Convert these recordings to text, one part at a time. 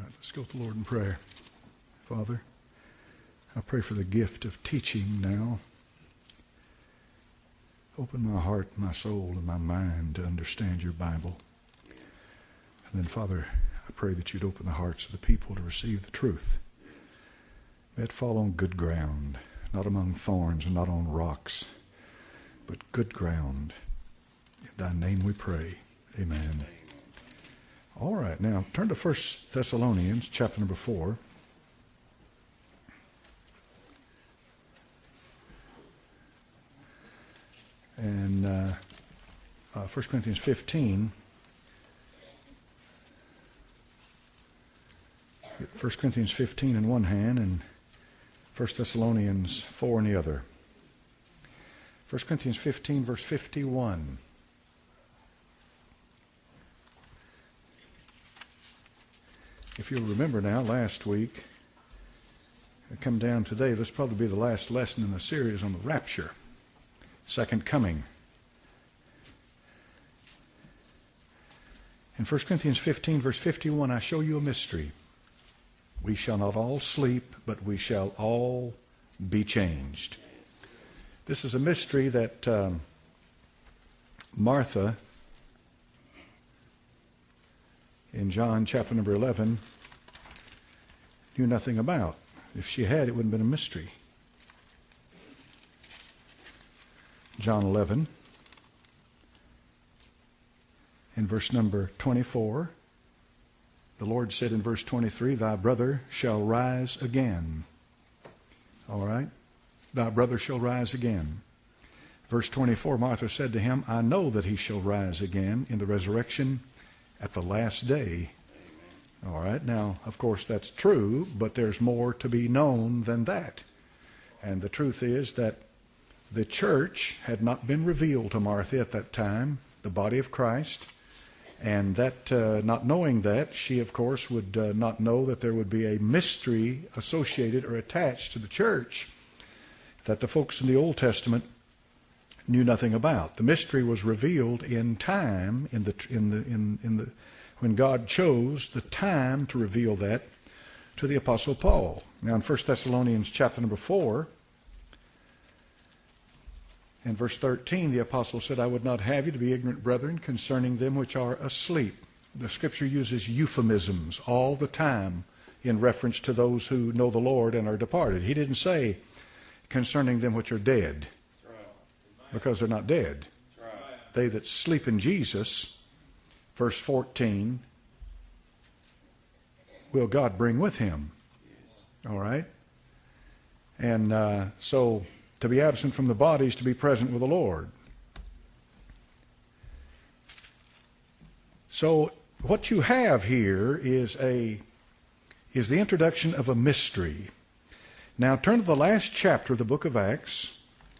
right, let's go to the Lord in prayer. Father, I pray for the gift of teaching now. Open my heart, my soul, and my mind to understand your Bible. And then, Father, I pray that you'd open the hearts of the people to receive the truth. May it fall on good ground, not among thorns and not on rocks, but good ground. In thy name we pray. Amen. All right, now turn to 1 Thessalonians chapter number 4. And 1 Corinthians 15. 1 Corinthians 15 in one hand and 1 Thessalonians 4 in the other. 1 Corinthians 15, verse 51. If you'll remember now, last week, I come down today, this will probably be the last lesson in the series on the rapture, second coming. In 1 Corinthians 15, verse 51, I show you a mystery. We shall not all sleep, but we shall all be changed. This is a mystery that Martha, in John chapter number 11, knew nothing about. If she had, it wouldn't have been a mystery. John 11, in verse number 24, the Lord said in verse 23, thy brother shall rise again. All right? Thy brother shall rise again. Verse 24, Martha said to him, I know that he shall rise again in the resurrection at the last day. All right, now, of course, that's true, but there's more to be known than that. And the truth is that the church had not been revealed to Martha at that time, the body of Christ, and that, not knowing that, she, of course, would not know that there would be a mystery associated or attached to the church that the folks in the Old Testament knew nothing about. The mystery was revealed in time, when God chose the time to reveal that to the Apostle Paul. Now in 1 Thessalonians chapter number 4, in verse 13, the Apostle said, I would not have you to be ignorant, brethren, concerning them which are asleep. The Scripture uses euphemisms all the time in reference to those who know the Lord and are departed. He didn't say concerning them which are dead, because they're not dead. They that sleep in Jesus, verse 14, will God bring with him. All right? And so to be absent from the body is to be present with the Lord. So what you have here is the introduction of a mystery. Now turn to the last chapter of the book of Acts.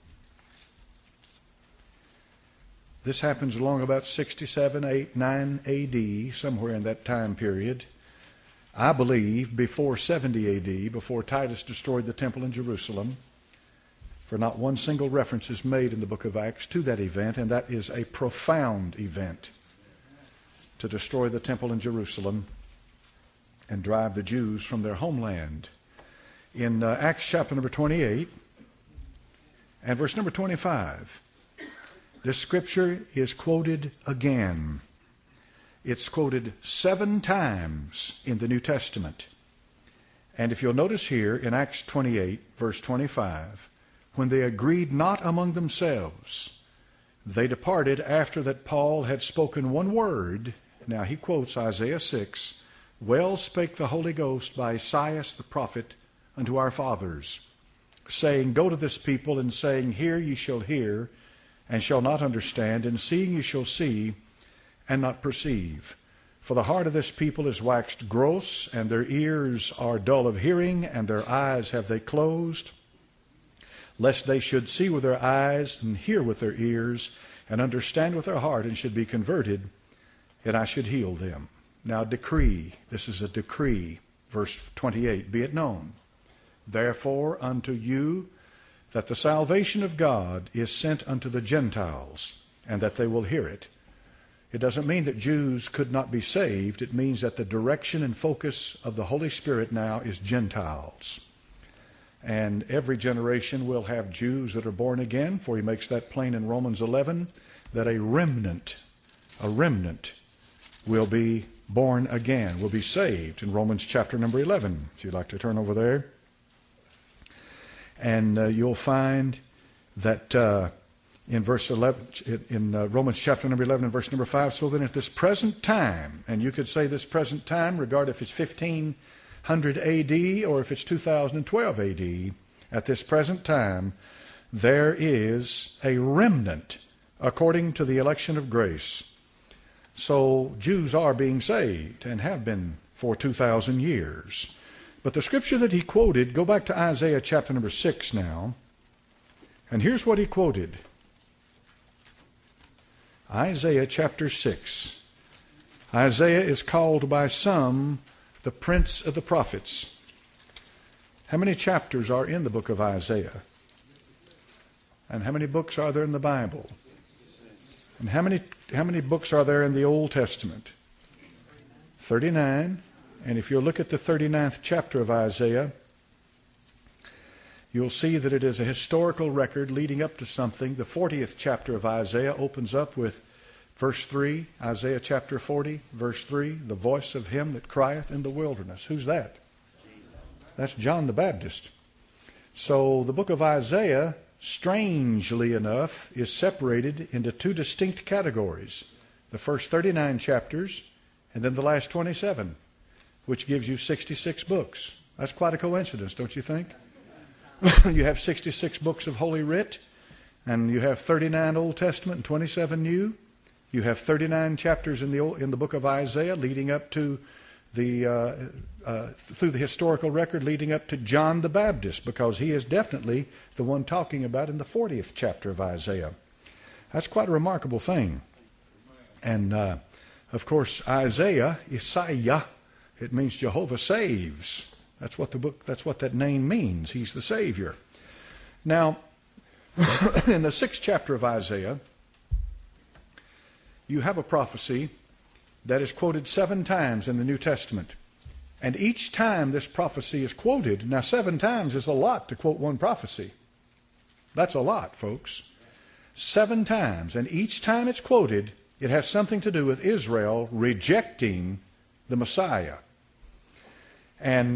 This happens along about 67, 8, 9 A.D., somewhere in that time period. I believe before 70 A.D., before Titus destroyed the temple in Jerusalem. For not one single reference is made in the book of Acts to that event, and that is a profound event to destroy the temple in Jerusalem and drive the Jews from their homeland. In Acts chapter number 28 and verse number 25, this scripture is quoted again. It's quoted 7 times in the New Testament. And if you'll notice here in Acts 28, verse 25, when they agreed not among themselves, they departed after that Paul had spoken one word. Now he quotes Isaiah 6, well spake the Holy Ghost by Esaias the prophet unto our fathers, saying, go to this people, and saying, hear ye shall hear, and shall not understand, and seeing ye shall see, and not perceive. For the heart of this people is waxed gross, and their ears are dull of hearing, and their eyes have they closed, lest they should see with their eyes, and hear with their ears, and understand with their heart, and should be converted, and I should heal them. Now decree, this is a decree, verse 28, be it known, therefore unto you, that the salvation of God is sent unto the Gentiles, and that they will hear it. It doesn't mean that Jews could not be saved. It means that the direction and focus of the Holy Spirit now is Gentiles. And every generation will have Jews that are born again, for he makes that plain in Romans 11, that a remnant will be born again, will be saved in Romans chapter number 11. If you'd like to turn over there. And you'll find that in verse 11, in Romans chapter number 11 and verse number 5, so then at this present time, and you could say this present time, regard if it's 1500 AD or if it's 2012 AD, at this present time, there is a remnant according to the election of grace. So Jews are being saved and have been for 2,000 years. But the scripture that he quoted, go back to Isaiah chapter number 6 now, and here's what he quoted. Isaiah chapter 6. Isaiah is called by some the prince of the prophets. How many chapters are in the book of Isaiah? And how many books are there in the Bible? And how many books are there in the Old Testament? 39. And if you look at the 39th chapter of Isaiah, you'll see that it is a historical record leading up to something. The 40th chapter of Isaiah opens up with verse 3, Isaiah chapter 40, verse 3, the voice of him that crieth in the wilderness. Who's that? That's John the Baptist. So the book of Isaiah, strangely enough, is separated into two distinct categories. The first 39 chapters and then the last 27, which gives you 66 books. That's quite a coincidence, don't you think? You have 66 books of Holy Writ, and you have 39 Old Testament and 27 New. You have 39 chapters in the book of Isaiah leading up to through the historical record leading up to John the Baptist, because he is definitely the one talking about in the 40th chapter of Isaiah. That's quite a remarkable thing. And of course, Isaiah, it means Jehovah saves. That's what that name means. He's the Savior. Now, in the 6th chapter of Isaiah, you have a prophecy that is quoted 7 times in the New Testament. And each time this prophecy is quoted, now 7 times is a lot to quote one prophecy. That's a lot, folks. 7 times, and each time it's quoted, it has something to do with Israel rejecting the Messiah. And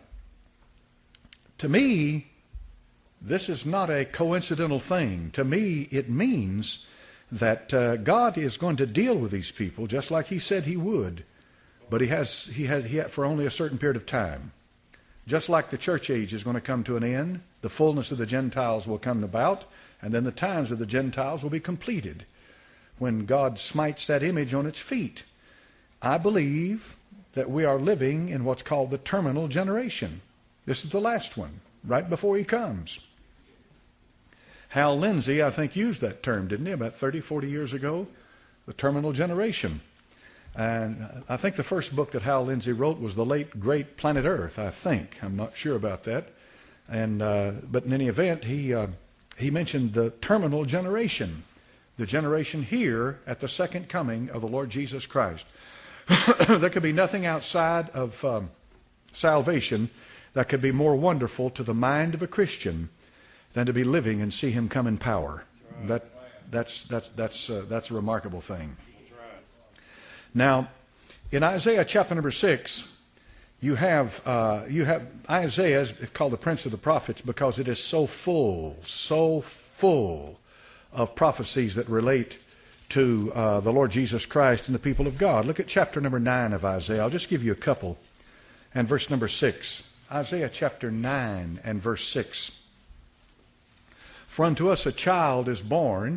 to me, this is not a coincidental thing. To me, it means that God is going to deal with these people just like He said He would, but He has for only a certain period of time. Just like the church age is going to come to an end, the fullness of the Gentiles will come about, and then the times of the Gentiles will be completed when God smites that image on its feet. I believe that we are living in what's called the terminal generation. This is the last one, right before He comes. Hal Lindsey, I think, used that term, didn't he, about 30, 40 years ago? The terminal generation. And I think the first book that Hal Lindsey wrote was the late, great Planet Earth, I think. I'm not sure about that. And but in any event, he mentioned the terminal generation, the generation here at the second coming of the Lord Jesus Christ. There could be nothing outside of salvation that could be more wonderful to the mind of a Christian than to be living and see Him come in power. That's a remarkable thing. Now, in Isaiah chapter number 6, you have Isaiah is called the Prince of the Prophets because it is so full of prophecies that relate to the Lord Jesus Christ and the people of God. Look at chapter number 9 of Isaiah. I'll just give you a couple. And verse number 6. Isaiah chapter 9 and verse 6. For unto us a child is born,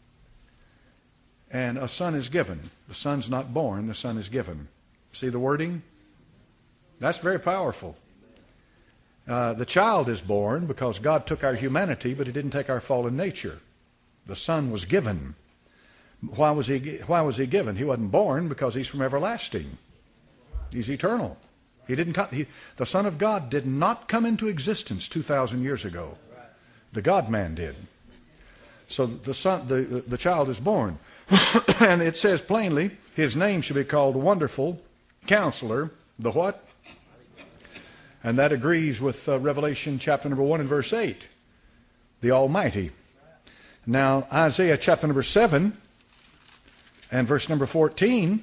and a son is given. The son's not born, the son is given. See the wording? That's very powerful. The child is born because God took our humanity, but He didn't take our fallen nature. The son was given. Why was he given? He wasn't born because He's from everlasting. He's eternal. The Son of God did not come into existence 2,000 years ago. The God-man did. So the child is born. And it says plainly, his name should be called Wonderful Counselor. The what? And that agrees with Revelation chapter number 1 and verse 8. The Almighty. Now, Isaiah chapter number 7 and verse number 14.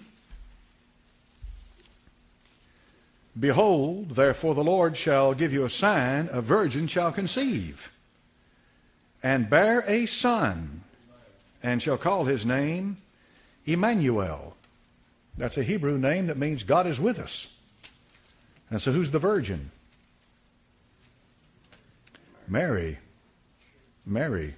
Behold, therefore the Lord shall give you a sign, a virgin shall conceive, and bear a son, and shall call his name Emmanuel. That's a Hebrew name that means God is with us. And so who's the virgin? Mary. Mary.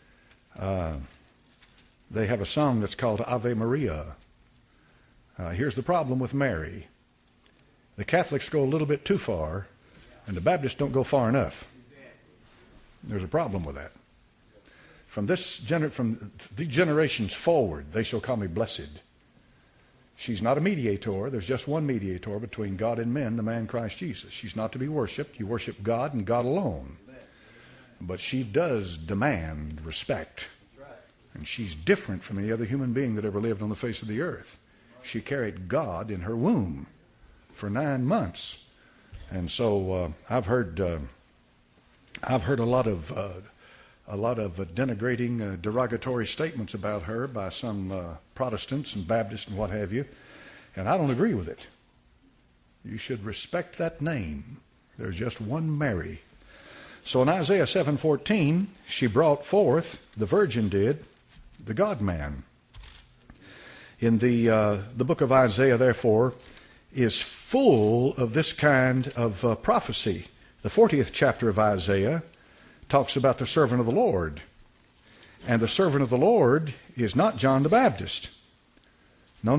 They have a song that's called Ave Maria. Here's the problem with Mary. The Catholics go a little bit too far, and the Baptists don't go far enough. There's a problem with that. From the generations forward, they shall call me blessed. She's not a mediator. There's just one mediator between God and men, the man Christ Jesus. She's not to be worshipped. You worship God and God alone. But she does demand respect. And she's different from any other human being that ever lived on the face of the earth. She carried God in her womb for 9 months. And so I've heard a lot of denigrating, derogatory statements about her by some Protestants and Baptists and what have you, and I don't agree with it. You should respect that name. There's just one Mary. So in Isaiah 7:14, she brought forth, the virgin did, the God-man. In the book of Isaiah, therefore, is full of this kind of prophecy. The 40th chapter of Isaiah talks about the servant of the Lord. And the servant of the Lord is not John the Baptist. No.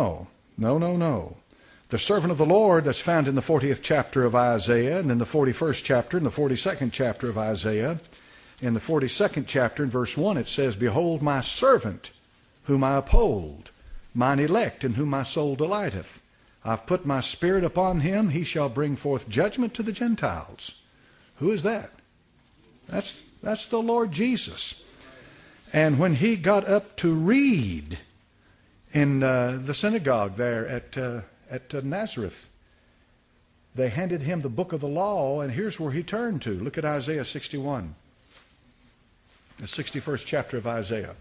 The servant of the Lord that's found in the 40th chapter of Isaiah, and in the 41st chapter, and the 42nd chapter of Isaiah. In the 42nd chapter, in verse 1, it says, Behold my servant, whom I uphold, mine elect, in whom my soul delighteth. I've put my spirit upon him, he shall bring forth judgment to the Gentiles. Who is that? That's the Lord Jesus. And when he got up to read in the synagogue there at Nazareth, they handed him the book of the law, and here's where he turned to. Look at Isaiah 61, the 61st chapter of Isaiah.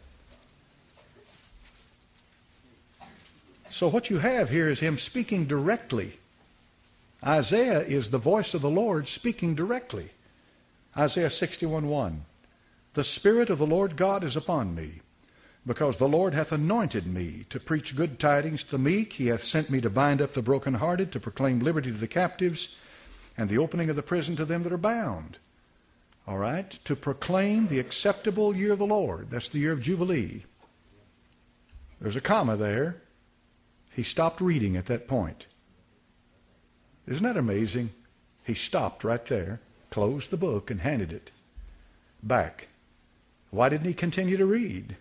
So what you have here is him speaking directly. Isaiah is the voice of the Lord speaking directly. Isaiah 61:1. The Spirit of the Lord God is upon me, because the Lord hath anointed me to preach good tidings to the meek. He hath sent me to bind up the brokenhearted, to proclaim liberty to the captives, and the opening of the prison to them that are bound. All right? To proclaim the acceptable year of the Lord. That's the year of Jubilee. There's a comma there. He stopped reading at that point. Isn't that amazing? He stopped right there, closed the book, and handed it back. Why didn't he continue to read?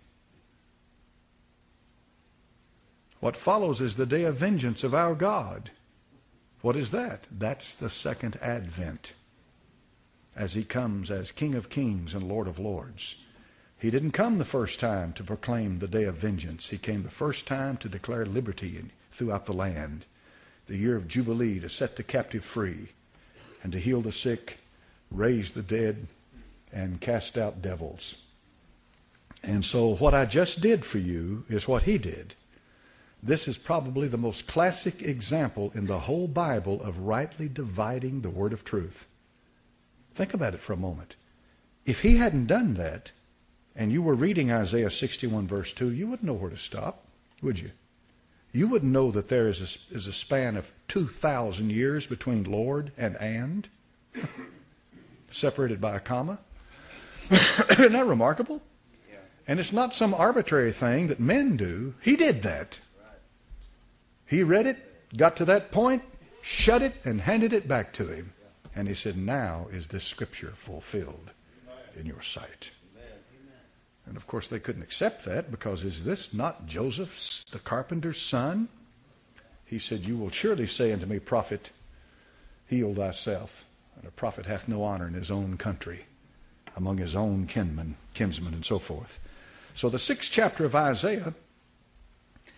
What follows is the day of vengeance of our God. What is that? That's the second advent, as he comes as King of Kings and Lord of Lords. He didn't come the first time to proclaim the day of vengeance. He came the first time to declare liberty throughout the land, the year of Jubilee, to set the captive free and to heal the sick, raise the dead, and cast out devils. And so what I just did for you is what he did. This is probably the most classic example in the whole Bible of rightly dividing the word of truth. Think about it for a moment. If he hadn't done that, and you were reading Isaiah 61 verse 2, you wouldn't know where to stop, would you? You wouldn't know that there is a span of 2,000 years between Lord and, separated by a comma. Isn't that remarkable? Yeah. And it's not some arbitrary thing that men do. He did that. Right. He read it, got to that point, shut it, and handed it back to him. Yeah. And he said, now is this scripture fulfilled in your sight. And of course they couldn't accept that, because is this not Joseph, the carpenter's son? He said, you will surely say unto me, prophet, heal thyself. And a prophet hath no honor in his own country, among his own kinsmen, and so forth. So the 6th chapter of Isaiah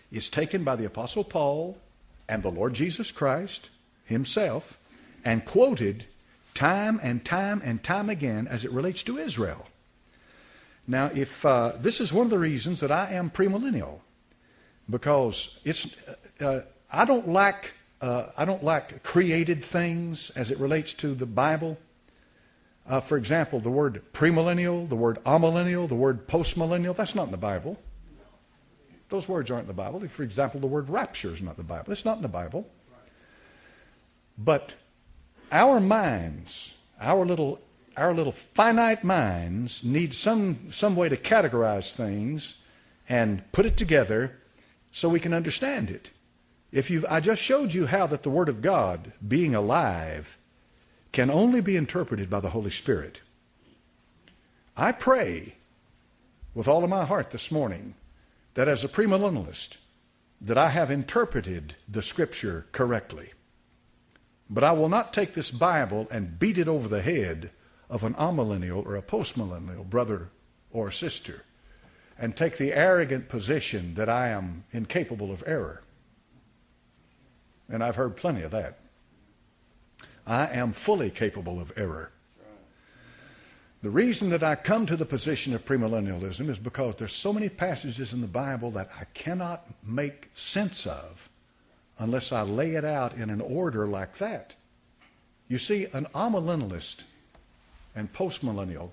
is taken by the Apostle Paul and the Lord Jesus Christ himself and quoted time and time and time again as it relates to Israel. Now, if this is one of the reasons that I am premillennial, because I don't like created things as it relates to the Bible. For example, the word premillennial, the word amillennial, the word postmillennial, that's not in the Bible. Those words aren't in the Bible. For example, the word rapture is not in the Bible. It's not in the Bible. But our minds, our little finite minds need some way to categorize things and put it together so we can understand it. I just showed you how that the Word of God, being alive, can only be interpreted by the Holy Spirit. I pray with all of my heart this morning that as a premillennialist, that I have interpreted the Scripture correctly. But I will not take this Bible and beat it over the head of an amillennial or a postmillennial brother or sister and take the arrogant position that I am incapable of error. And I've heard plenty of that. I am fully capable of error. The reason that I come to the position of premillennialism is because there's so many passages in the Bible that I cannot make sense of unless I lay it out in an order like that. You see, an amillennialist and postmillennial,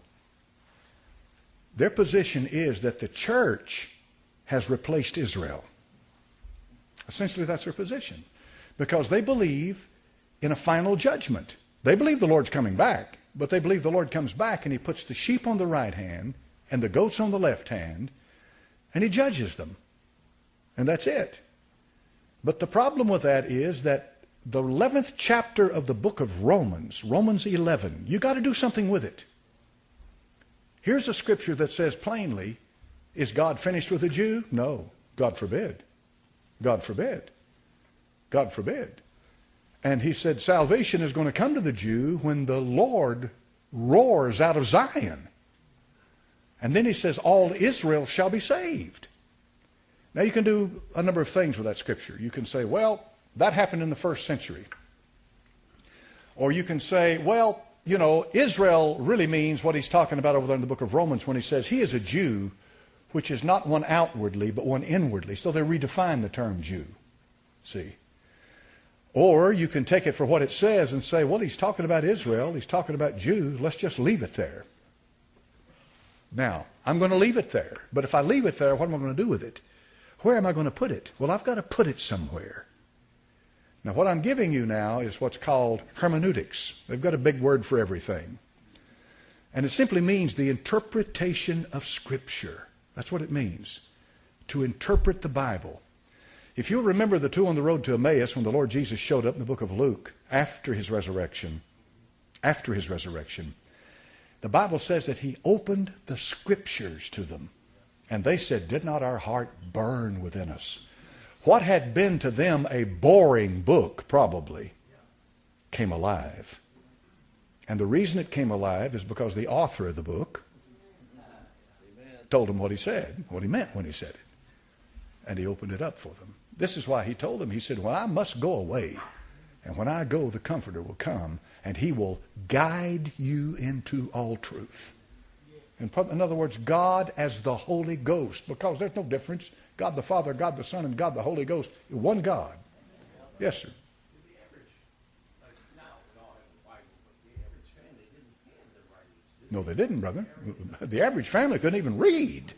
their position is that the church has replaced Israel. Essentially, that's their position. Because they believe in a final judgment. They believe the Lord's coming back, but they believe the Lord comes back and He puts the sheep on the right hand and the goats on the left hand, and He judges them. And that's it. But the problem with that is that the 11th chapter of the book of Romans, Romans 11, you got to do something with it. Here's a scripture that says plainly, is God finished with the Jew? No. God forbid. God forbid. God forbid. And he said salvation is going to come to the Jew when the Lord roars out of Zion. And then he says all Israel shall be saved. Now you can do a number of things with that scripture. You can say, well, that happened in the first century. Or you can say, well, you know, Israel really means what he's talking about over there in the book of Romans when he says he is a Jew, which is not one outwardly, but one inwardly. So they redefine the term Jew. See? Or you can take it for what it says and say, well, he's talking about Israel, he's talking about Jews, let's just leave it there. Now, I'm going to leave it there. But if I leave it there, what am I going to do with it? Where am I going to put it? Well, I've got to put it somewhere. Now, what I'm giving you now is what's called hermeneutics. They've got a big word for everything. And it simply means the interpretation of Scripture. That's what it means, to interpret the Bible. If you'll remember the two on the road to Emmaus when the Lord Jesus showed up in the book of Luke after his resurrection, the Bible says that he opened the Scriptures to them. And they said, did not our heart burn within us? What had been to them a boring book, probably, came alive. And the reason it came alive is because the author of the book told them what he said, what he meant when he said it. And he opened it up for them. This is why he told them, he said, well, I must go away. And when I go, the Comforter will come, and he will guide you into all truth. In other words, God as the Holy Ghost, because there's no difference. God the Father, God the Son, and God the Holy Ghost, one God. Yes, sir. No, they didn't, brother. The average family couldn't even read.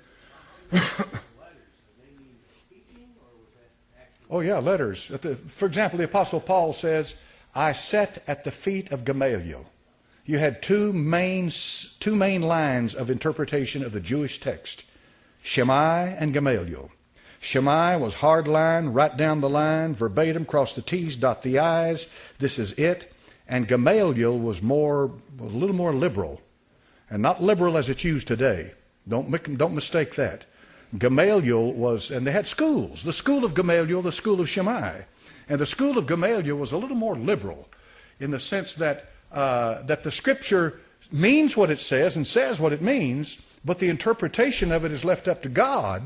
Oh, yeah, letters. For example, the Apostle Paul says, I sat at the feet of Gamaliel. You had two main lines of interpretation of the Jewish text, Shammai and Gamaliel. Shammai was hard line, right down the line, verbatim, cross the T's, dot the I's, this is it. And Gamaliel was a little more liberal, and not liberal as it's used today. Don't mistake that. Gamaliel was, and they had schools, the school of Gamaliel, the school of Shammai. And the school of Gamaliel was a little more liberal in the sense that the Scripture means what it says and says what it means, but the interpretation of it is left up to God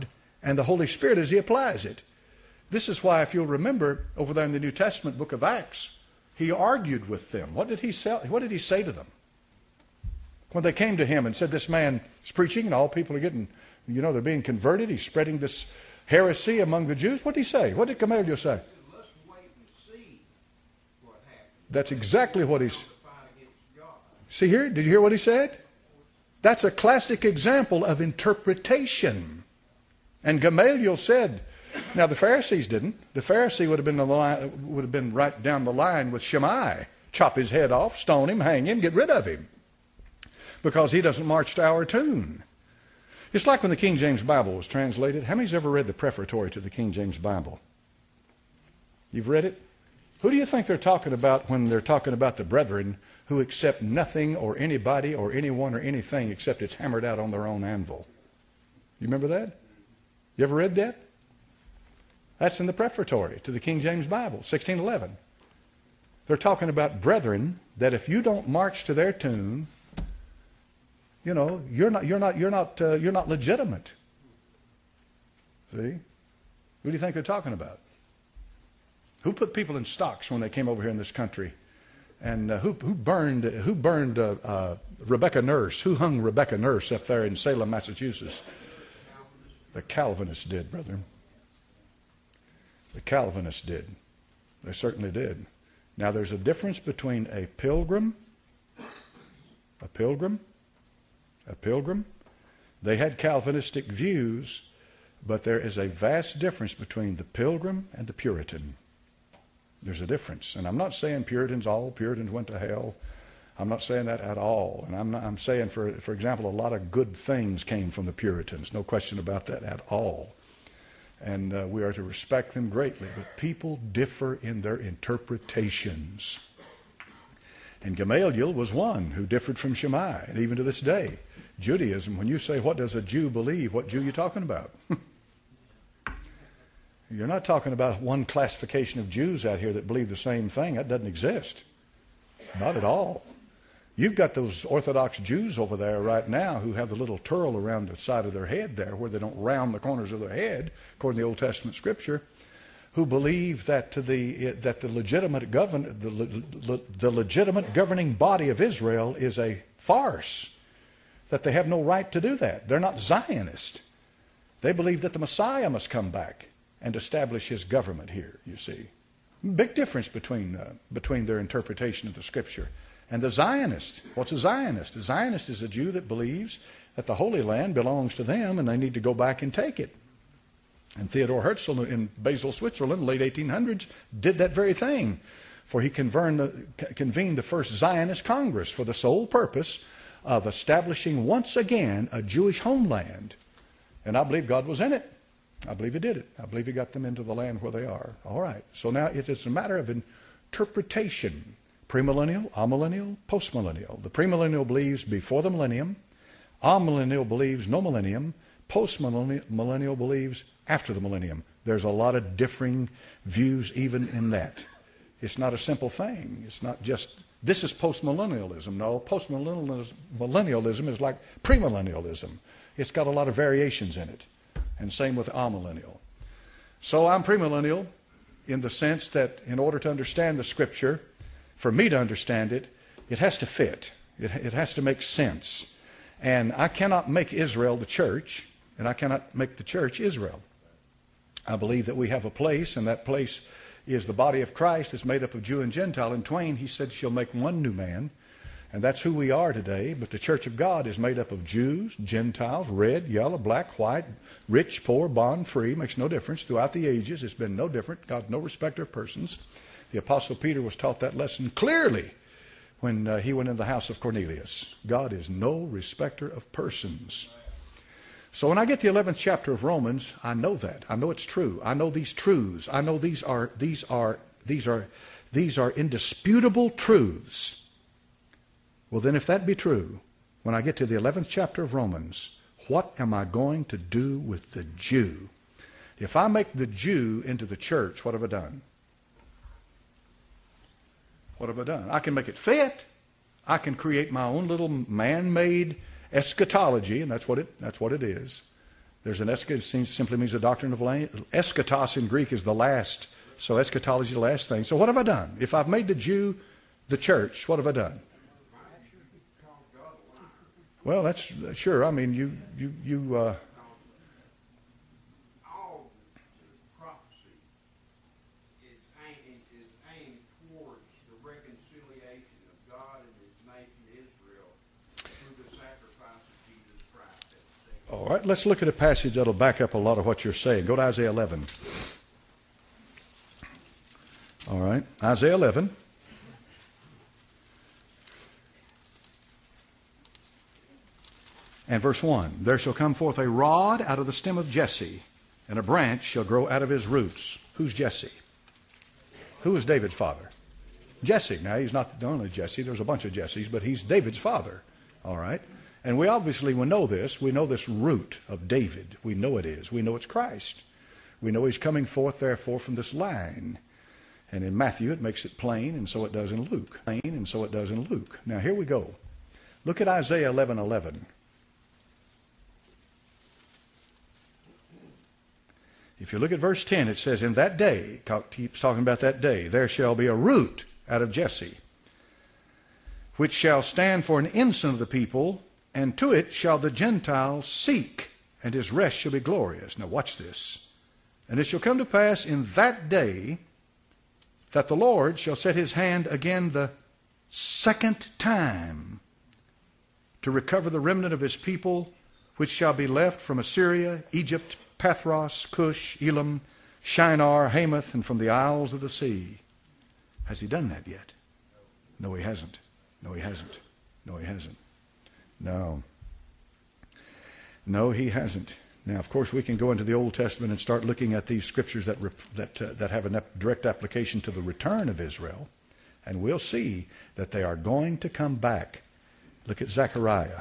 and the Holy Spirit as he applies it. This is why, if you'll remember, over there in the New Testament book of Acts, he argued with them. What did he say to them? When they came to him and said, this man is preaching and all people are getting, they're being converted. He's spreading this heresy among the Jews. What did he say? What did Gamaliel say? Let's wait and see what happens. That's exactly what he's... See here? Did you hear what he said? That's a classic example of interpretation. And Gamaliel said, now the Pharisees didn't. The Pharisee would have been right down the line with Shammai. Chop his head off, stone him, hang him, get rid of him. Because he doesn't march to our tune. It's like when the King James Bible was translated. How many's ever read the prefatory to the King James Bible? You've read it? Who do you think they're talking about when they're talking about the brethren who accept nothing or anybody or anyone or anything except it's hammered out on their own anvil? You remember that? You ever read that? That's in the prefatory to the King James Bible, 1611. They're talking about brethren that if you don't march to their tune, you're not legitimate. See? Who do you think they're talking about? Who put people in stocks when they came over here in this country? And who burned Rebecca Nurse? Who hung Rebecca Nurse up there in Salem, Massachusetts? The Calvinists did, brother. The Calvinists did. They certainly did. Now there's a difference between a pilgrim. They had Calvinistic views, but there is a vast difference between the pilgrim and the Puritan. There's a difference. And I'm not saying all Puritans went to hell. I'm not saying that at all. And I'm saying, for example, a lot of good things came from the Puritans. No question about that at all. And we are to respect them greatly. But people differ in their interpretations. And Gamaliel was one who differed from Shammai. And even to this day, Judaism, when you say, what does a Jew believe? What Jew are you talking about? You're not talking about one classification of Jews out here that believe the same thing. That doesn't exist. Not at all. You've got those Orthodox Jews over there right now who have the little turl around the side of their head there where they don't round the corners of their head, according to the Old Testament Scripture, who believe that the legitimate governing body of Israel is a farce, that they have no right to do that. They're not Zionist. They believe that the Messiah must come back and establish his government here, you see. Big difference between their interpretation of the Scripture and the Zionist. What's a Zionist? A Zionist is a Jew that believes that the Holy Land belongs to them and they need to go back and take it. And Theodor Herzl in Basel, Switzerland, late 1800s, did that very thing. For he convened the first Zionist Congress for the sole purpose of establishing once again a Jewish homeland. And I believe God was in it. I believe he did it. I believe he got them into the land where they are. All right. So now it's a matter of interpretation. Premillennial, amillennial, postmillennial. The premillennial believes before the millennium. Amillennial believes no millennium. Postmillennial believes after the millennium. There's a lot of differing views even in that. It's not a simple thing. It's not just, this is postmillennialism. No, postmillennialism is like premillennialism. It's got a lot of variations in it. And same with amillennial. So I'm premillennial in the sense that in order to understand the Scripture, for me to understand it, it has to fit. It has to make sense. And I cannot make Israel the church, and I cannot make the church Israel. I believe that we have a place, and that place is the body of Christ that's made up of Jew and Gentile. In Twain, he said, she'll make one new man. And that's who we are today. But the church of God is made up of Jews, Gentiles, red, yellow, black, white, rich, poor, bond, free. Makes no difference. Throughout the ages, it's been no different. God, no respecter of persons. The Apostle Peter was taught that lesson clearly when he went in the house of Cornelius. God is no respecter of persons. So when I get to the 11th chapter of Romans, I know that. I know it's true. I know these truths. I know these are indisputable truths. Well, then if that be true, when I get to the 11th chapter of Romans, what am I going to do with the Jew? If I make the Jew into the church, what have I done? What have I done? I can make it fit. I can create my own little man-made eschatology, and that's what it is. There's an eschatos, simply means a doctrine of eschatos in Greek is the last. So eschatology is the last thing. So what have I done? If I've made the Jew the church, what have I done? Well, that's sure. I mean, all prophecy is aimed towards the reconciliation of God and His nation Israel through the sacrifice of Jesus Christ. all right. Let's look at a passage that'll back up a lot of what you're saying. Go to Isaiah 11. All right, Isaiah 11. And verse 1, there shall come forth a rod out of the stem of Jesse, and a branch shall grow out of his roots. Who's Jesse? Who is David's father? Jesse. Now, he's not the only Jesse. There's a bunch of Jesses, but he's David's father. All right? And we obviously will know this. We know this root of David. We know it is. We know it's Christ. We know he's coming forth, therefore, from this line. And in Matthew, it makes it plain, and so it does in Luke. Plain, and so it does in Luke. Now, here we go. Look at Isaiah 11:11. If you look at verse 10, it says, in that day, keeps talking about that day, there shall be a root out of Jesse, which shall stand for an ensign of the people, and to it shall the Gentiles seek, and his rest shall be glorious. Now watch this. And it shall come to pass in that day that the Lord shall set his hand again the second time to recover the remnant of his people, which shall be left from Assyria, Egypt, Pathros, Cush, Elam, Shinar, Hamath, and from the isles of the sea. Has he done that yet? No, he hasn't. No, he hasn't. No, he hasn't. No. No, he hasn't. Now, of course, we can go into the Old Testament and start looking at these scriptures that have a direct application to the return of Israel, and we'll see that they are going to come back. Look at Zechariah.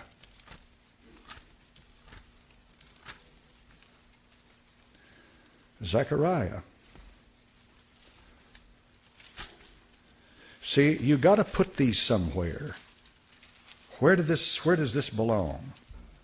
Zechariah. See, you got to put these somewhere. Where does this belong?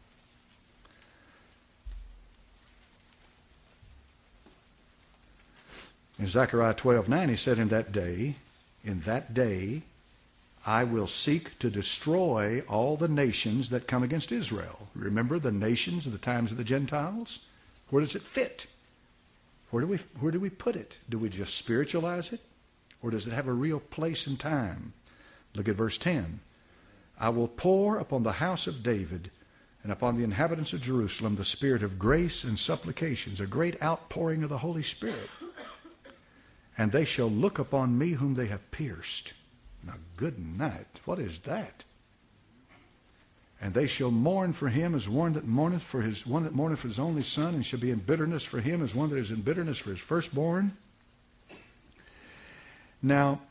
In Zechariah 12:9, he said, in that day, I will seek to destroy all the nations that come against Israel. Remember the nations of the times of the Gentiles? Where does it fit? Where do we put it? Do we just spiritualize it? Or does it have a real place and time? Look at verse 10. I will pour upon the house of David and upon the inhabitants of Jerusalem the spirit of grace and supplications, a great outpouring of the Holy Spirit. And they shall look upon me whom they have pierced. Now, good night. What is that? And they shall mourn for him as one that mourneth for his only son, and shall be in bitterness for him as one that is in bitterness for his firstborn. Now,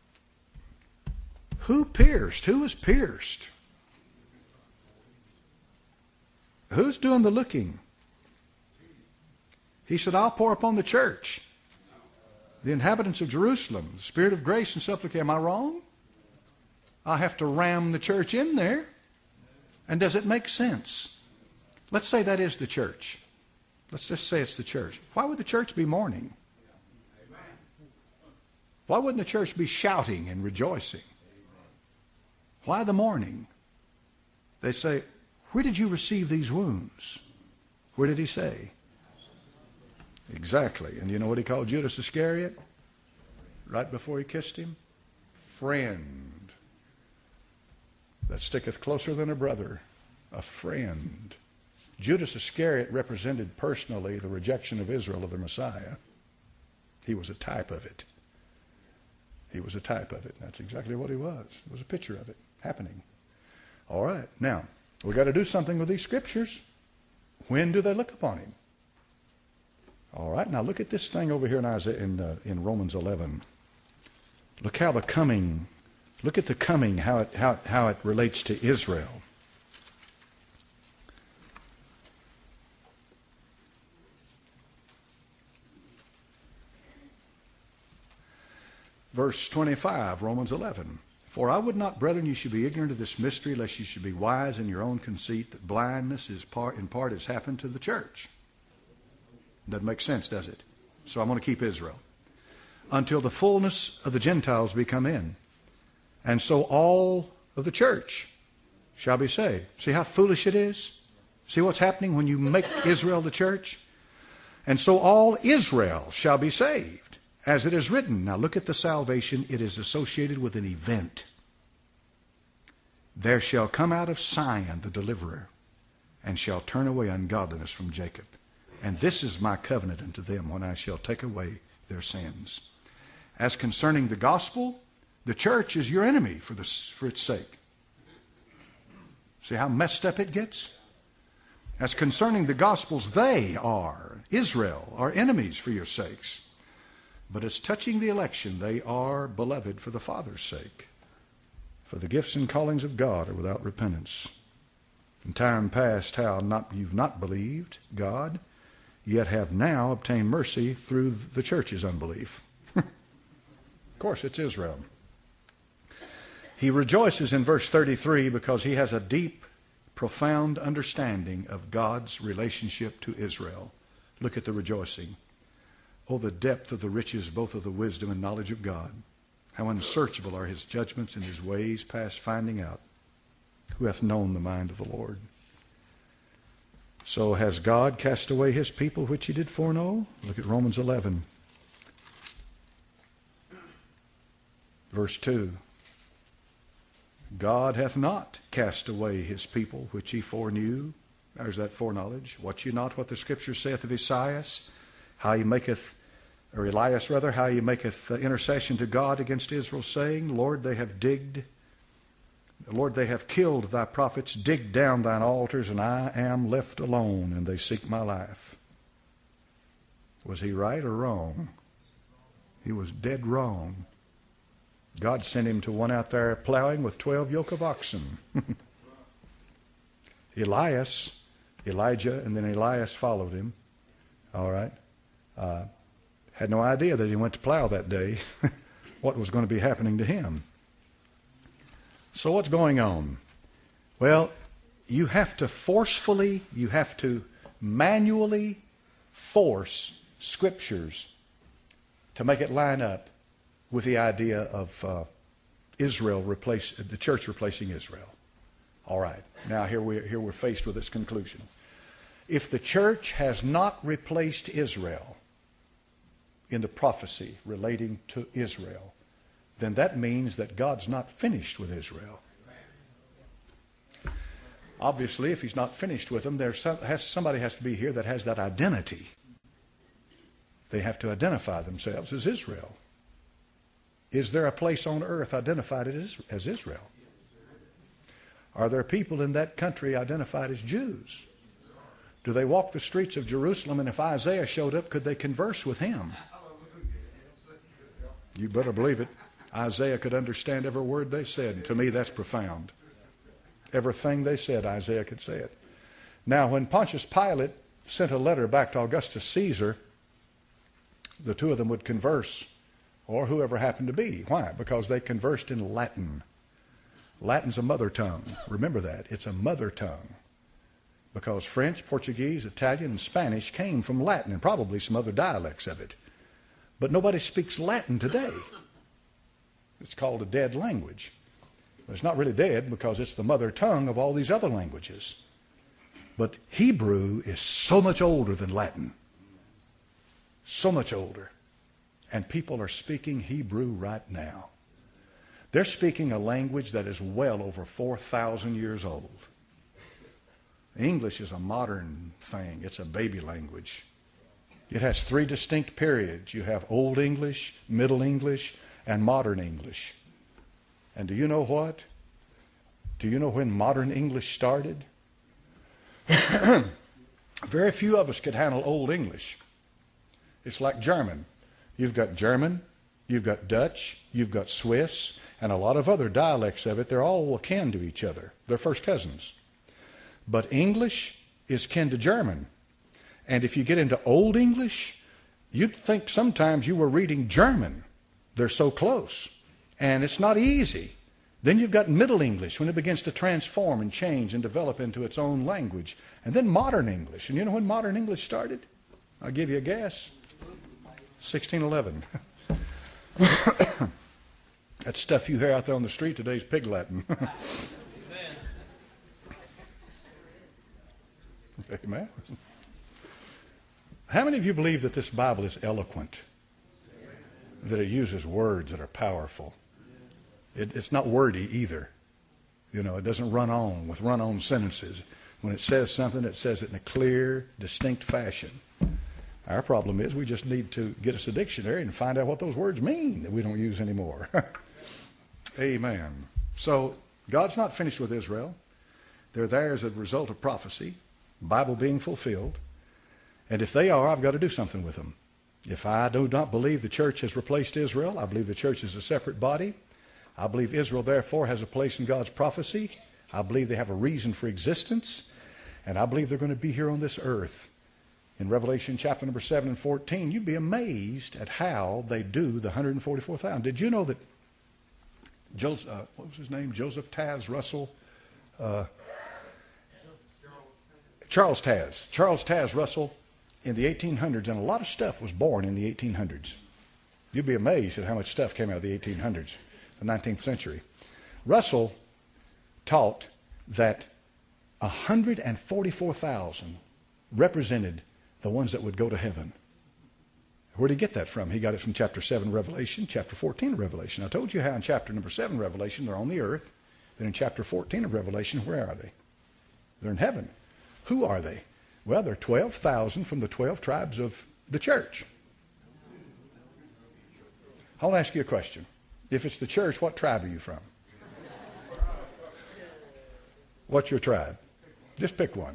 who pierced? Who was pierced? Who's doing the looking? He said, I'll pour upon the church, the inhabitants of Jerusalem, the spirit of grace and supplication. Am I wrong? I have to ram the church in there. And does it make sense? Let's say that is the church. Let's just say it's the church. Why would the church be mourning? Why wouldn't the church be shouting and rejoicing? Why the mourning? They say, where did you receive these wounds? Where did he say? Exactly. And you know what he called Judas Iscariot? Right before he kissed him? Friend. That sticketh closer than a brother, a friend. Judas Iscariot represented personally the rejection of Israel of the Messiah. He was a type of it. He was a type of it. That's exactly what he was. It was a picture of it happening. All right. Now, we've got to do something with these scriptures. When do they look upon him? All right. Now, look at this thing over here in Romans 11. Look how the coming... Look at the coming, how it relates to Israel. Verse 25, Romans 11. For I would not, brethren, you should be ignorant of this mystery, lest you should be wise in your own conceit, that blindness in part has happened to the church. Doesn't make sense, does it? So I'm going to keep Israel. Until the fullness of the Gentiles be come in. And so all of the church shall be saved. See how foolish it is? See what's happening when you make Israel the church? And so all Israel shall be saved, as it is written. Now look at the salvation. It is associated with an event. There shall come out of Zion the deliverer, and shall turn away ungodliness from Jacob. And this is my covenant unto them, when I shall take away their sins. As concerning the gospel, the church is your enemy for its sake. See how messed up it gets? As concerning the gospels, they are, Israel, are enemies for your sakes. But as touching the election, they are beloved for the Father's sake. For the gifts and callings of God are without repentance. In time past, you've not believed God, yet have now obtained mercy through the church's unbelief. Of course, it's Israel. He rejoices in verse 33 because he has a deep, profound understanding of God's relationship to Israel. Look at the rejoicing. Oh, the depth of the riches, both of the wisdom and knowledge of God. How unsearchable are his judgments and his ways past finding out. Who hath known the mind of the Lord? So has God cast away his people which he did foreknow? Look at Romans 11. Verse 2. God hath not cast away his people which he foreknew. There's that foreknowledge. Watch ye not what the Scripture saith of Esaias, how he maketh, or Elias rather, how he maketh intercession to God against Israel, saying, Lord, they have killed thy prophets, digged down thine altars, and I am left alone, and they seek my life. Was he right or wrong? He was dead wrong. God sent him to one out there plowing with 12 yoke of oxen. Elijah, and then Elias followed him. All right. Had no idea that he went to plow that day, what was going to be happening to him. So what's going on? Well, you have to manually force Scriptures to make it line up with the idea of the church replacing Israel. All right. Now here we're faced with this conclusion. If the church has not replaced Israel in the prophecy relating to Israel, then that means that God's not finished with Israel. Obviously, if he's not finished with them, somebody has to be here that has that identity. They have to identify themselves as Israel. Is there a place on earth identified as Israel? Are there people in that country identified as Jews? Do they walk the streets of Jerusalem, and if Isaiah showed up, could they converse with him? You better believe it. Isaiah could understand every word they said. And to me, that's profound. Everything they said, Isaiah could say it. Now, when Pontius Pilate sent a letter back to Augustus Caesar, the two of them would converse, or whoever happened to be. Why? Because they conversed in Latin. Latin's a mother tongue. Remember that. It's a mother tongue. Because French, Portuguese, Italian, and Spanish came from Latin, and probably some other dialects of it. But nobody speaks Latin today. It's called a dead language. But it's not really dead because it's the mother tongue of all these other languages. But Hebrew is so much older than Latin. So much older. And people are speaking Hebrew right now. They're speaking a language that is well over 4,000 years old. English is a modern thing. It's a baby language. It has three distinct periods. You have Old English, Middle English, and Modern English. And do you know what? Do you know when Modern English started? Very few of us could handle Old English. It's like German. You've got German, you've got Dutch, you've got Swiss, and a lot of other dialects of it. They're all akin to each other. They're first cousins. But English is kin to German. And if you get into Old English, you'd think sometimes you were reading German. They're so close. And it's not easy. Then you've got Middle English when it begins to transform and change and develop into its own language. And then Modern English. And you know when Modern English started? I'll give you a guess. 1611. That stuff you hear out there on the street today is Pig Latin. Amen. How many of you believe that this Bible is eloquent? That it uses words that are powerful? It's not wordy either. You know, it doesn't run on with run-on sentences. When it says something, it says it in a clear, distinct fashion. Our problem is we just need to get us a dictionary and find out what those words mean that we don't use anymore. Amen. So God's not finished with Israel. They're there as a result of prophecy, Bible being fulfilled. And if they are, I've got to do something with them. If I do not believe the church has replaced Israel, I believe the church is a separate body. I believe Israel, therefore, has a place in God's prophecy. I believe they have a reason for existence. And I believe they're going to be here on this earth. In Revelation chapter number 7 and 14, you'd be amazed at how they do the 144,000. Did you know that Joseph, what was his name? Joseph Taz Russell? Charles Taz Russell in the 1800s, and a lot of stuff was born in the 1800s. You'd be amazed at how much stuff came out of the 1800s, the 19th century. Russell taught that 144,000 represented the ones that would go to heaven. Where did he get that from? He got it from chapter 7 Revelation, chapter 14 of Revelation. I told you how in chapter number 7 Revelation they're on the earth. Then in chapter 14 of Revelation, where are they? They're in heaven. Who are they? Well, they're 12,000 from the 12 tribes of the church. I'll ask you a question. If it's the church, what tribe are you from? What's your tribe? Just pick one.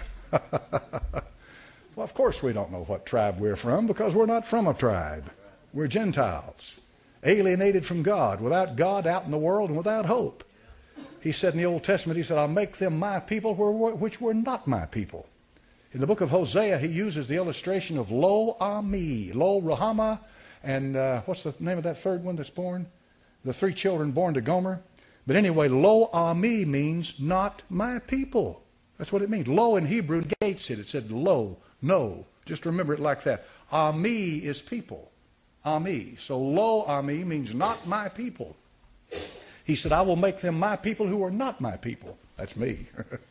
Well, of course we don't know what tribe we're from because we're not from a tribe. We're Gentiles, alienated from God, without God, out in the world, and without hope. He said in the Old Testament, he said, I'll make them my people which were not my people. In the book of Hosea, he uses the illustration of Lo Ami, Lo Rahama, and what's the name of that third one that's born? The 3 children born to Gomer. But anyway, Lo Ami means not my people. That's what it means. Lo in Hebrew negates it. It said lo, no. Just remember it like that. Ami is people. Ami. So Lo Ami means not my people. He said, I will make them my people who are not my people. That's me.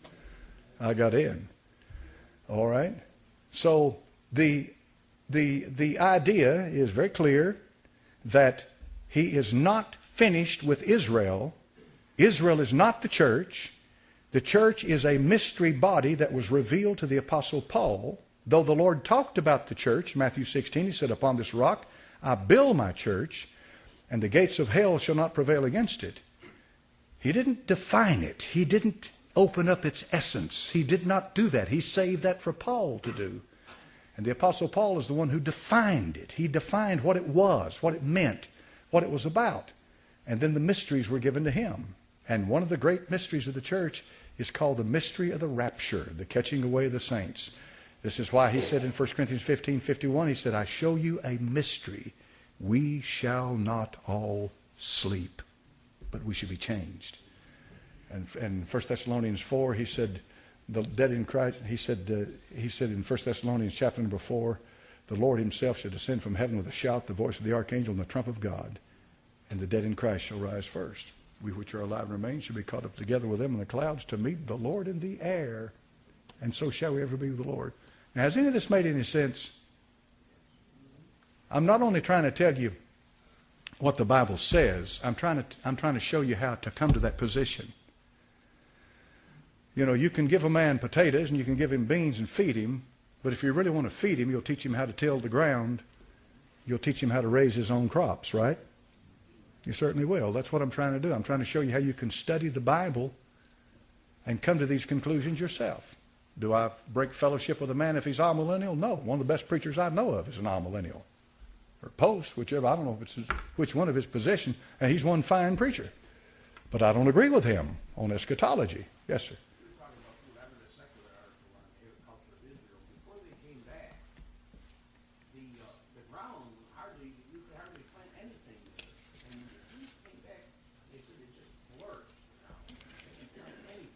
I got in. All right. So the idea is very clear that he is not finished with Israel. Israel is not the church. The church is a mystery body that was revealed to the Apostle Paul. Though the Lord talked about the church, Matthew 16, he said, upon this rock I build my church, and the gates of hell shall not prevail against it. He didn't define it. He didn't open up its essence. He did not do that. He saved that for Paul to do. And the Apostle Paul is the one who defined it. He defined what it was, what it meant, what it was about. And then the mysteries were given to him. And one of the great mysteries of the church is called the mystery of the rapture, the catching away of the saints. This is why he said in 1 Corinthians 15:51, he said, I show you a mystery. We shall not all sleep, but we should be changed. And in 1 Thessalonians 4, he said, the dead in Christ, he said in 1 Thessalonians chapter number 4, the Lord himself shall descend from heaven with a shout, the voice of the archangel, and the trump of God, and the dead in Christ shall rise first. We which are alive and remain shall be caught up together with them in the clouds to meet the Lord in the air, and so shall we ever be with the Lord. Now, has any of this made any sense? I'm not only trying to tell you what the Bible says, I'm trying to show you how to come to that position. You know, you can give a man potatoes and you can give him beans and feed him, but if you really want to feed him, you'll teach him how to till the ground. You'll teach him how to raise his own crops, right? You certainly will. That's what I'm trying to do. I'm trying to show you how you can study the Bible and come to these conclusions yourself. Do I break fellowship with a man if he's amillennial? No. One of the best preachers I know of is an amillennial. Or post, whichever. I don't know if it's which one of his position. And he's one fine preacher. But I don't agree with him on eschatology. Yes, sir.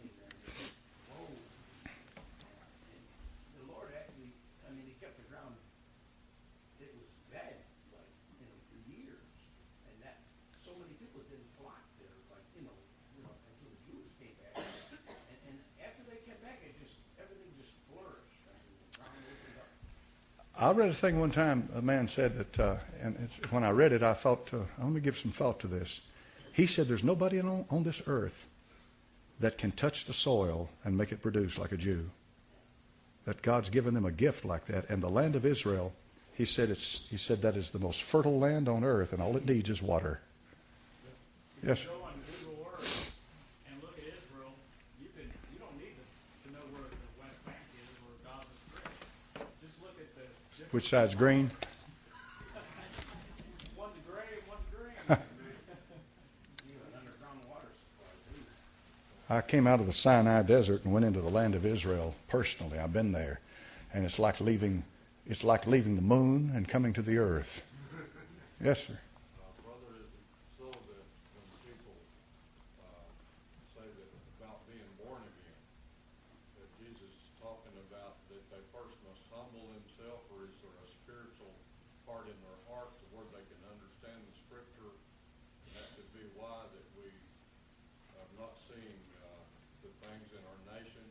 The Lord actually, he kept the ground I read a thing one time. A man said that, when I read it, I thought, let me give some thought to this. He said, "There's nobody on this earth that can touch the soil and make it produce like a Jew. That God's given them a gift like that, and the land of Israel." He said that is the most fertile land on earth, and all it needs is water. Yes, sir. Go on Google Earth and look at Israel. You don't need to know where the West Bank is or Gaza Strip. Just look at the different. Which side's green? One's gray, one's green. Underground water supply, too. I came out of the Sinai Desert and went into the land of Israel personally. I've been there, and it's like leaving the moon and coming to the earth. Yes, sir. Brother, is it so that when people say that about being born again, that Jesus is talking about that they first must humble themselves, or is there a spiritual part in their heart to where they can understand the Scripture? And that could be why that we have not seen the things in our nation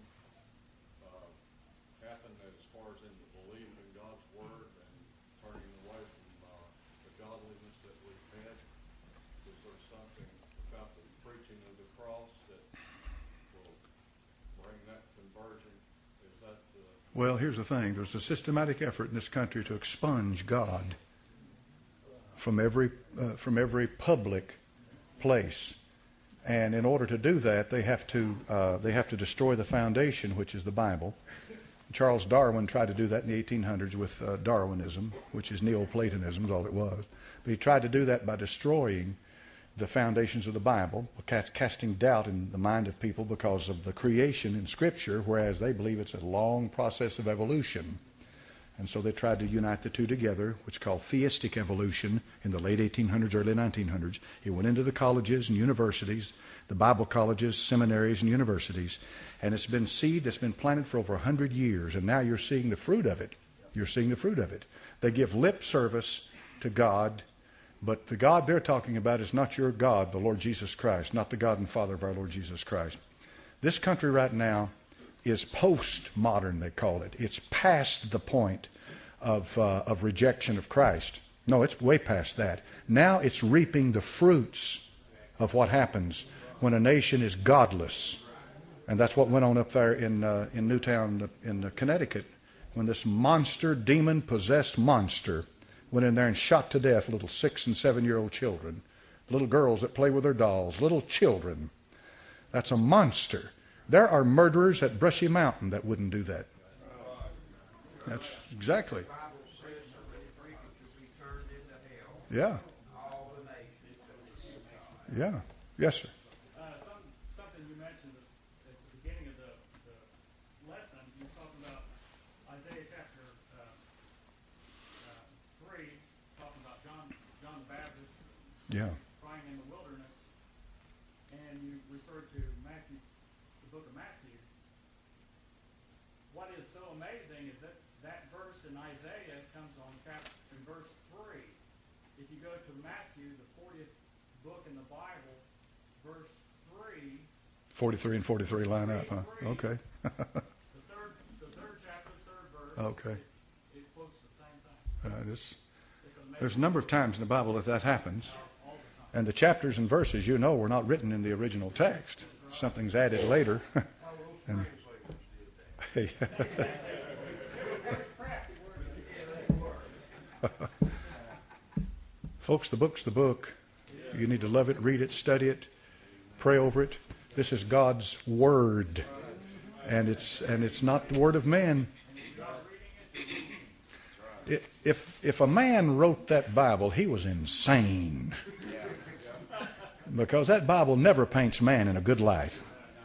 happen as far as in the belief in God's Word and turning away from the godliness that we've had. Is there something about the preaching of the cross that will bring that conversion? Is that Well, here's the thing. There's a systematic effort in this country to expunge God from every public place. And in order to do that, they have to destroy the foundation, which is the Bible. Charles Darwin tried to do that in the 1800s with Darwinism, which is Neoplatonism, is all it was. But he tried to do that by destroying the foundations of the Bible, casting doubt in the mind of people because of the creation in Scripture, whereas they believe it's a long process of evolution. And so they tried to unite the two together, which is called theistic evolution in the late 1800s, early 1900s. It went into the colleges and universities, the Bible colleges, seminaries, and universities. And it's been seed that's been planted for over 100 years, and now you're seeing the fruit of it. You're seeing the fruit of it. They give lip service to God, but the God they're talking about is not your God, the Lord Jesus Christ, not the God and Father of our Lord Jesus Christ. This country right now is postmodern, they call it. It's past the point of rejection of Christ. No, it's way past that. Now it's reaping the fruits of what happens when a nation is godless. And that's what went on up there in Newtown, in Connecticut, when this monster, demon-possessed monster went in there and shot to death little 6- and 7-year-old children, little girls that play with their dolls, little children. That's a monster. There are murderers at Brushy Mountain that wouldn't do that. That's exactly. The Bible says somebody preaching to be turned into hell. Yeah. All the nations to the God. Yeah. Yes, sir. Something you mentioned at the beginning of the lesson, you were talking about Isaiah chapter 3, talking about John the Baptist Yeah. crying in the wilderness, and you referred to Matthew, the book of Matthew. What is so amazing is that verse in Isaiah comes on in verse 3. If you go to Matthew, the 40th book in the Bible, verse 3. 43 and 43 line up, huh? Okay. The third chapter, third verse. Okay. It quotes the same thing. It's It's There's a amazing number of times in the Bible that happens. all the time. And the chapters and verses, were not written in the original text. Something's added later. And, folks, the book's the book. You need to love it, read it, study it, pray over it. This is God's Word. And it's not the word of man. If a man wrote that Bible, he was insane. Because that Bible never paints man in a good light.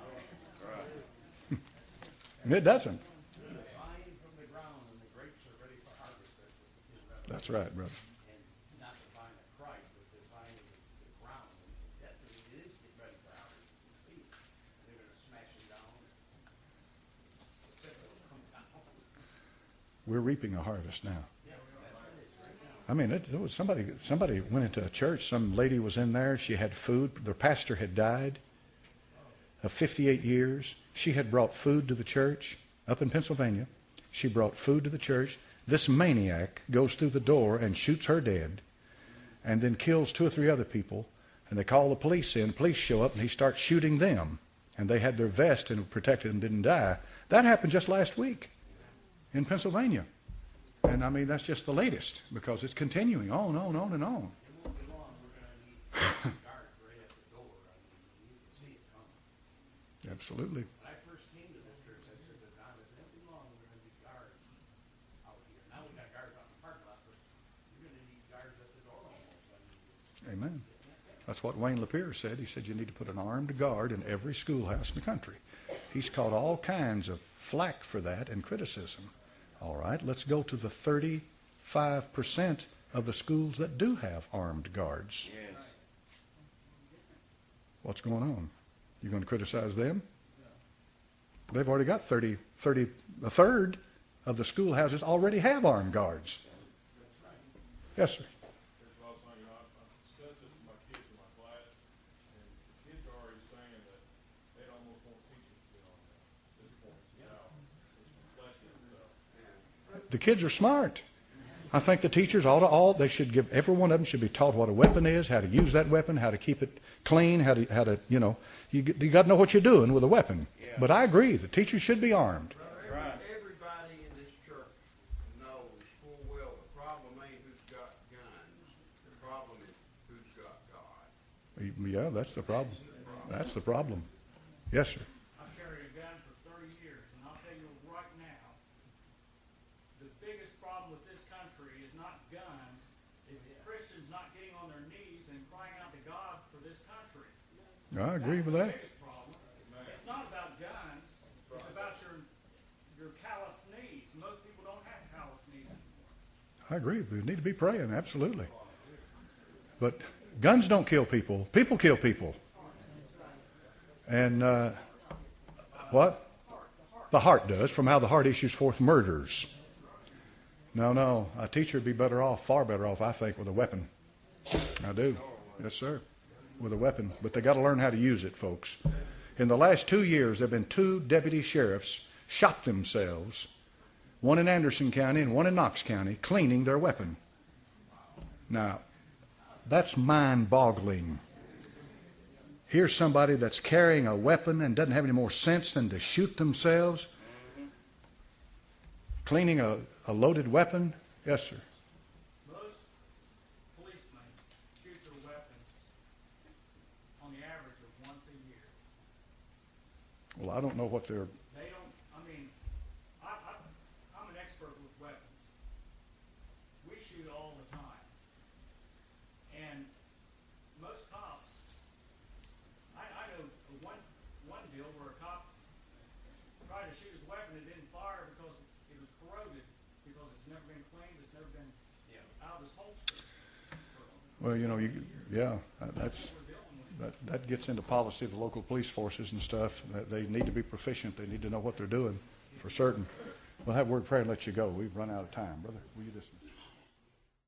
It doesn't. Lying from the ground and the grapes are ready for harvest. That's right, brother. And not the vine of Christ, but the vine of the ground. And that's what it is, get ready for harvest. See, they're going to smash it down. The sickle will come down. We're reaping a harvest now. I mean, it was somebody went into a church. Some lady was in there. She had food. Their pastor had died of 58 years. She had brought food to the church up in Pennsylvania. She brought food to the church. This maniac goes through the door and shoots her dead, and then kills 2 or 3 other people, and they call the police in. Police show up, and he starts shooting them. And they had their vest and protected them, didn't die. That happened just last week in Pennsylvania. And I mean, that's just the latest, because it's continuing on and on and on and on. It won't be long, we're gonna need guards right at the door. I mean, you can see it coming. Absolutely. When I first came to this church, I said to Don, it won't be long, we're gonna need guards out here. Now we got guards out in the parking lot, but you're gonna need guards at the door almost. I mean, it's, Amen. That's what Wayne Lapierre said. He said you need to put an armed guard in every schoolhouse in the country. He's caught all kinds of flack for that and criticism. All right, let's go to the 35% of the schools that do have armed guards. yes. What's going on? You going to criticize them? They've already got a third of the schoolhouses already have armed guards. Yes, sir. There's a lot of things, I discussed this with my kids in my class, and the kids are already saying that they almost won't teach it, at this point. Now, it's complexity itself. The kids are smart. I think the teachers they should give, every one of them should be taught what a weapon is, how to use that weapon, how to keep it clean, how to you got to know what you're doing with a weapon. Yeah. But I agree, the teachers should be armed. Right. Everybody in this church knows full well the problem ain't who's got guns. The problem is who's got God. Yeah, that's the problem. That's the problem. Yes, sir. I've carried a gun for 30 years, and I'll tell you right now, the biggest problem with this country is not guns, is Christians not getting on their knees and crying out to God for this country. I agree with That's that. the biggest problem. It's not about guns, it's about your callous knees. Most people don't have callous knees anymore. I agree. We need to be praying, absolutely. But guns don't kill people. People kill people. And what? The heart does, from how the heart issues forth murders. No, a teacher would be better off, far better off, I think, with a weapon. I do. Yes, sir. With a weapon. But they got to learn how to use it, folks. In the last 2 years, there have been 2 deputy sheriffs shot themselves, one in Anderson County and one in Knox County, cleaning their weapon. Now, that's mind-boggling. Here's somebody that's carrying a weapon and doesn't have any more sense than to shoot themselves, cleaning a loaded weapon. Yes, sir. Most policemen shoot their weapons on the average of once a year. Well, I don't know what they're... They don't, I mean, I'm an expert with weapons. We shoot all the time. And most cops, I know one deal where a cop tried to shoot his weapon, it didn't fire because it was corroded, because it's never been cleaned, it's never been out of his holster. Well, that gets into policy of the local police forces and stuff. That they need to be proficient. They need to know what they're doing for certain. We'll have a word of prayer and let you go. We've run out of time. Brother, will you dismiss?